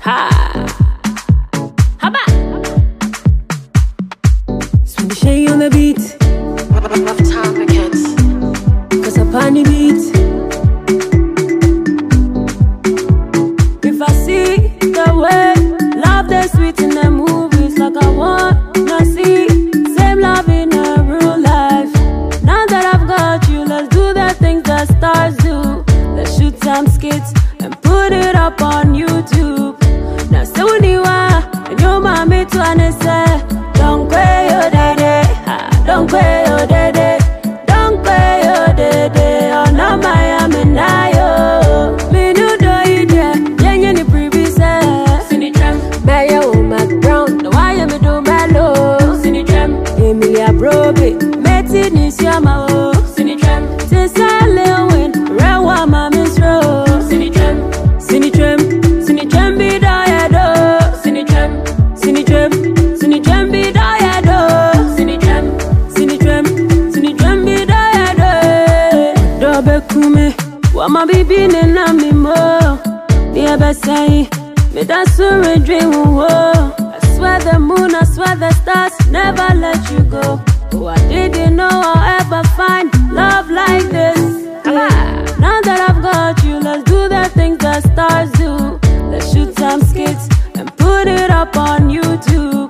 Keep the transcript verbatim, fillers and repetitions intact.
Ha! Haba! Swing Shay on the beat. Rough time Records. Cause up on the beat. If I see the way love that's sweet in the movies, like I wanna see same love in a real life. Now that I've got you, let's do the things that stars do. Let's shoot some skits and put it up on YouTube. Now so when you are and your mommy to an essay, don't cry your daddy, don't cry your daddy, don't cry your daddy. Oh no, Miami now yo, me no do it yeah, yeah any previous Cindy Tram, Bayer oh Mac Brown, no I am do mellow, Cindy Tram, Emilia Brobe, Betty Nisiama oh, Cindy Tram, Tessa Lewin, Rawa Mami's Row, Cindy Tram, Cindy Tram, Cindy Tram be diado, Cindy Tram, Cindy Tram, Cindy Tram be diado, Cindy Tram, Cindy Tram, Cindy Tram be diado. Dobe kume, wama bibi nena mi mo, dear besai, me da sure dream wo. I swear the moon, I swear the stars never let you go. Oh, I didn't know I'll ever find love like this. Yeah. Now that I've got you, let's do the things that stars do. Let's shoot some skits and put it up on YouTube.